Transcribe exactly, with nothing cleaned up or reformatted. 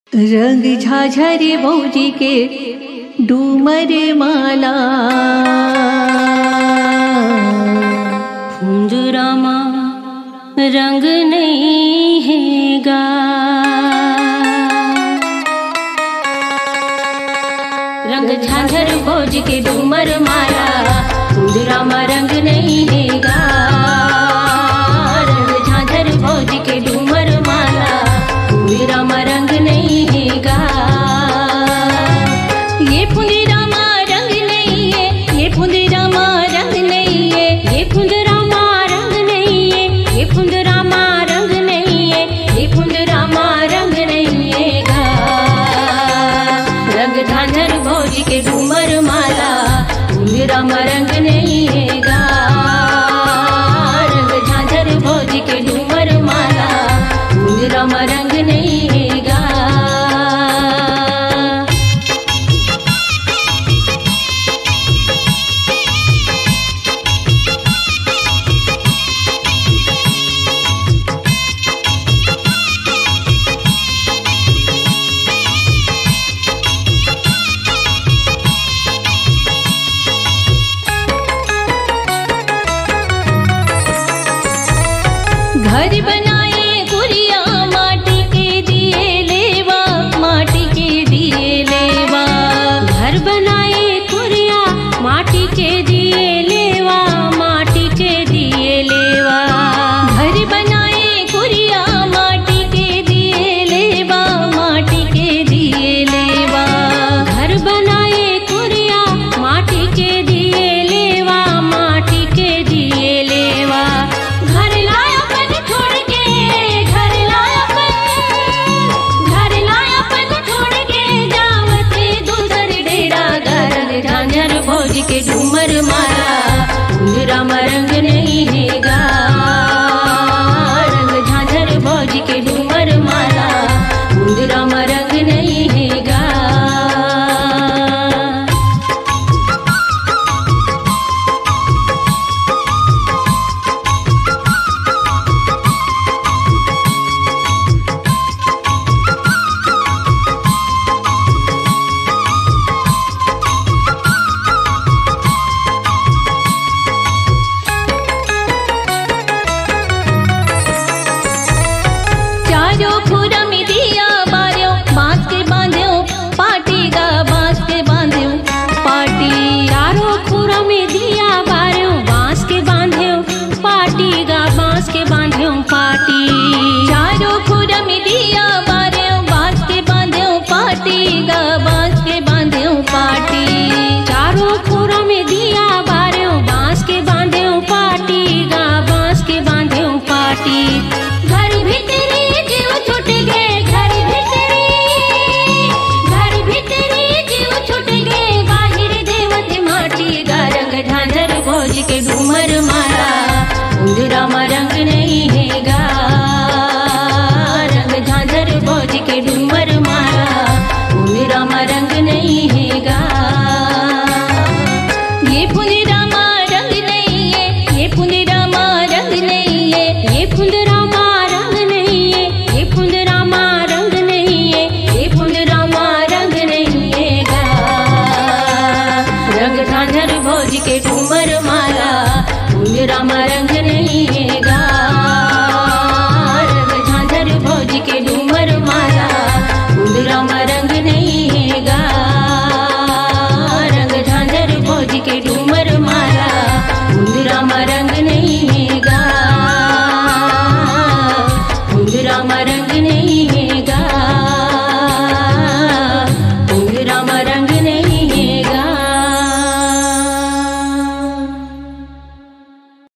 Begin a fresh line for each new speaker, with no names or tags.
रंग झाझरे भौजी के डूमर माला
फुंदुरामा रंग नहीं हैगा। रंग झांझर भौजी के डूमर माला फुंदुरामा रंग नहीं हैगा। रंग झांझर भौजी के डूमर माला फुंदुरामा रंग नहीं हैगा। ये फुंदुरामा रंग नहीं है, ये फुंदुरामा रंग नहीं है, ये फुंदुरामा रंग नहीं है, ये फुंदुरामा रंग नहीं है, ये फुंदुरामा रंग नहीं हैगा। रंग झांझर भौजी के डूमर माला फुंदुरामा रंग नहीं हैगा। रंग झांझर भौजी के डूमर माला फुंदुरामा रंग नहीं हैगा। घर बनाए गुड़िया माटी के दिए लेवा, माटी के दिए लेवा। घर बनाए गुड़िया माटी के दिए लेवा, माटी के दिए लेवा। घर बनाए गुड़िया माटी के दिए लेवा, माटी के दिए लेवा। घर बनाए गुड़िया माटी के दिए लेवा, माटी के दिए लेवा। घर लाया छोड़ के, घर लाया पन, घर लाया पन छोड़ के जावते दूसर डेरा। रंग झांझर भौजी के डूमर माला फुंदुरामा रंग